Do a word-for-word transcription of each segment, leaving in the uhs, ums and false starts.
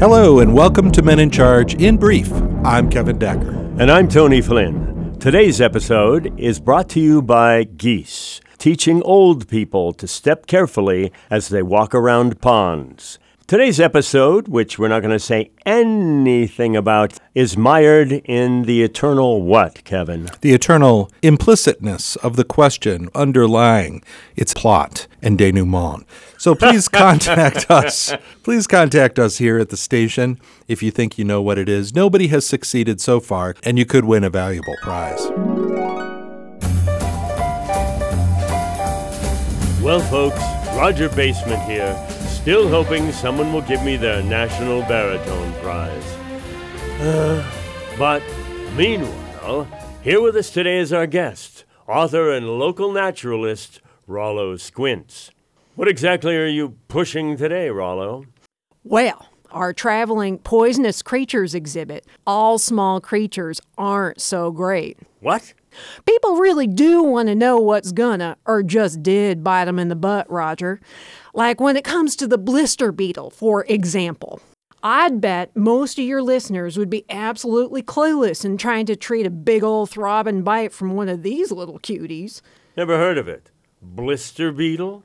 Hello and welcome to Men in Charge in Brief. I'm Kevin Decker. And I'm Tony Flynn. Today's episode is brought to you by Geese, teaching old people to step carefully as they walk around ponds. Today's episode, which we're not going to say anything about, is mired in the eternal what, Kevin? The eternal implicitness of the question underlying its plot and denouement. So please contact us. Please contact us here at the station if you think you know what it is. Nobody has succeeded so far, and you could win a valuable prize. Well, folks, Roger Basement here. Still hoping someone will give me their National Baritone Prize. Uh, but meanwhile, here with us today is our guest, author and local naturalist, Rollo Squints. What exactly are you pushing today, Rollo? Well, our traveling poisonous creatures exhibit, all small creatures aren't so great. What? People really do want to know what's gonna, or just did, bite them in the butt, Roger. Like when it comes to the blister beetle, for example. I'd bet most of your listeners would be absolutely clueless in trying to treat a big old throbbing bite from one of these little cuties. Never heard of it. Blister beetle?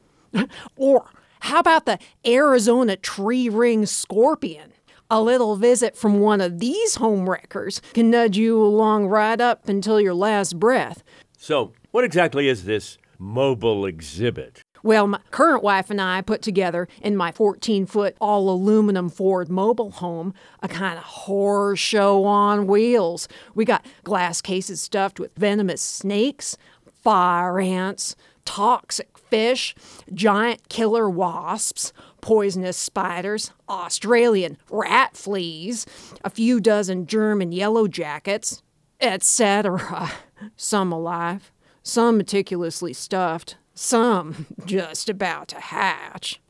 Or how about the Arizona tree ring scorpion? A little visit from one of these home wreckers can nudge you along right up until your last breath. So, what exactly is this mobile exhibit? Well, my current wife and I put together in my fourteen-foot all-aluminum Ford mobile home a kind of horror show on wheels. We got glass cases stuffed with venomous snakes, fire ants, toxic fish, giant killer wasps, poisonous spiders, Australian rat fleas, a few dozen German yellow jackets, et cetera. Some alive, some meticulously stuffed, some just about to hatch.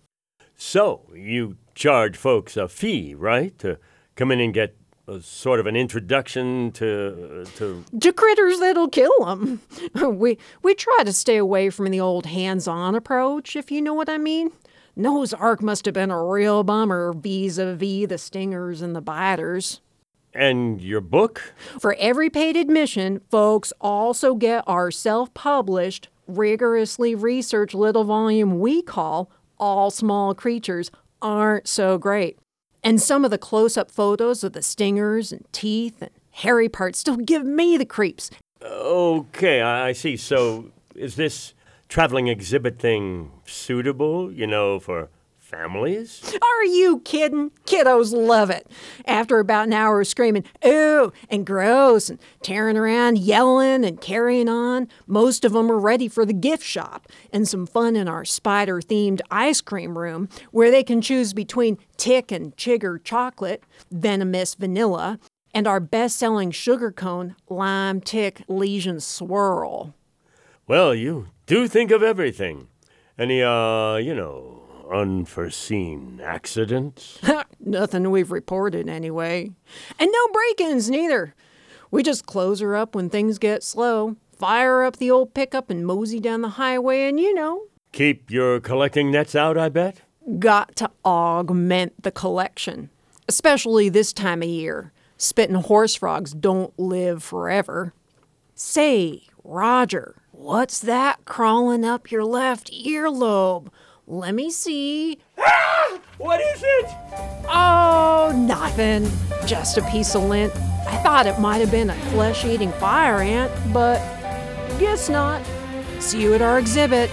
So, you charge folks a fee, right? To come in and get a sort of an introduction to... To, to critters that'll kill them. We, we try to stay away from the old hands-on approach, if you know what I mean. Noah's Ark must have been a real bummer vis-a-vis the stingers and the biters. And your book? For every paid admission, folks also get our self-published, rigorously researched little volume we call All Small Creatures Aren't So Great. And some of the close-up photos of the stingers and teeth and hairy parts still give me the creeps. Okay, I see. So is this traveling exhibit thing suitable, you know, for families? Are you kidding? Kiddos love it. After about an hour of screaming, ooh, and gross, and tearing around, yelling, and carrying on, most of them are ready for the gift shop and some fun in our spider-themed ice cream room where they can choose between tick and chigger chocolate, venomous vanilla, and our best-selling sugar cone, lime tick lesion swirl. Well, you do think of everything. Any, uh, you know... unforeseen accidents? Nothing we've reported, anyway. And no break-ins, neither. We just close her up when things get slow, fire up the old pickup and mosey down the highway, and you know. Keep your collecting nets out, I bet? Got to augment the collection, especially this time of year. Spitting horse frogs don't live forever. Say, Roger, what's that crawling up your left earlobe? Let me see. Ah! What is it? Oh, nothing. Just a piece of lint. I thought it might have been a flesh-eating fire ant, but guess not. See you at our exhibit.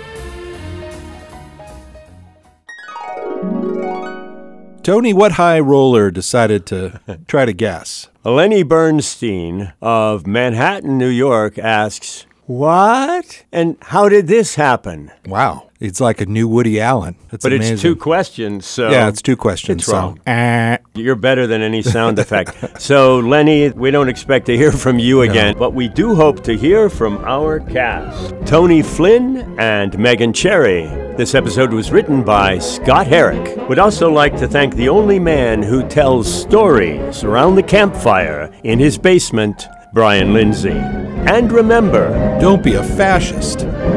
Tony, what high roller decided to try to guess? Lenny Bernstein of Manhattan, New York asks, what? And how did this happen? Wow. It's like a new Woody Allen. That's but amazing. It's two questions, so... Yeah, it's two questions. It's wrong. So, uh, You're better than any sound effect. So, Lenny, we don't expect to hear from you again, no. But we do hope to hear from our cast. Tony Flynn and Megan Cherry. This episode was written by Scott Herrick. We'd also like to thank the only man who tells stories around the campfire in his basement, Brian Lindsay. And remember... don't be a fascist.